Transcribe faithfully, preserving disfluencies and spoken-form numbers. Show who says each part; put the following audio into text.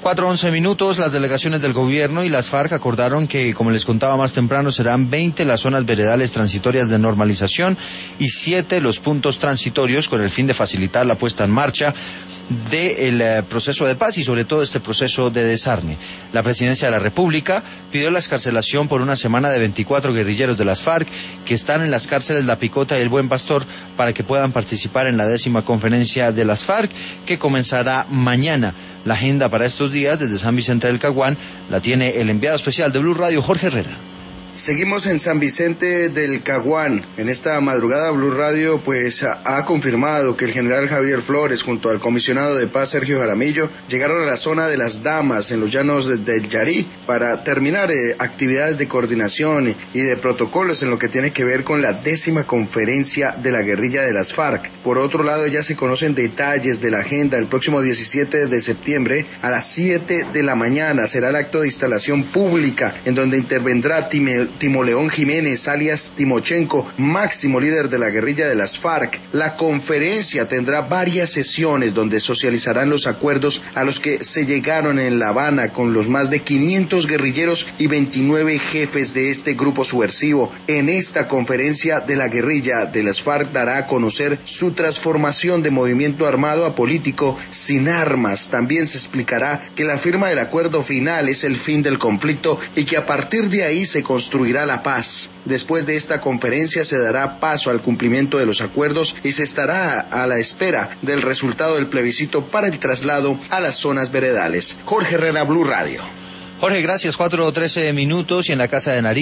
Speaker 1: cuatro once minutos, las delegaciones del gobierno y las FARC acordaron que, como les contaba más temprano, serán veinte las zonas veredales transitorias de normalización y siete los puntos transitorios con el fin de facilitar la puesta en marcha del eh, proceso de paz y sobre todo este proceso de desarme. La Presidencia de la República pidió la excarcelación por una semana de veinticuatro guerrilleros de las FARC que están en las cárceles La Picota y El Buen Pastor para que puedan participar en la décima conferencia de las FARC que comenzará mañana. La agenda para estos días desde San Vicente del Caguán la tiene el enviado especial de Blue Radio, Jorge Herrera.
Speaker 2: Seguimos en San Vicente del Caguán. En esta madrugada Blue Radio pues ha confirmado que el general Javier Flores junto al comisionado de paz Sergio Jaramillo llegaron a la zona de las Damas en los llanos de, del Yarí para terminar eh, actividades de coordinación y de protocolos en lo que tiene que ver con la décima conferencia de la guerrilla de las FARC. Por otro lado, ya se conocen detalles de la agenda. El próximo diecisiete de septiembre a las siete de la mañana será el acto de instalación pública en donde intervendrá Time Timo León Jiménez, alias Timochenko, máximo líder de la guerrilla de las FARC. La conferencia tendrá varias sesiones donde socializarán los acuerdos a los que se llegaron en La Habana con los más de quinientos guerrilleros y veintinueve jefes de este grupo subversivo. En esta conferencia de la guerrilla de las FARC dará a conocer su transformación de movimiento armado a político sin armas. También se explicará que la firma del acuerdo final es el fin del conflicto y que a partir de ahí se construirá la paz. Después de esta conferencia se dará paso al cumplimiento de los acuerdos y se estará a la espera del resultado del plebiscito para el traslado a las zonas veredales. Jorge Herrera, Blue Radio.
Speaker 1: Jorge, gracias. cuatro o trece minutos y en la Casa de Nariño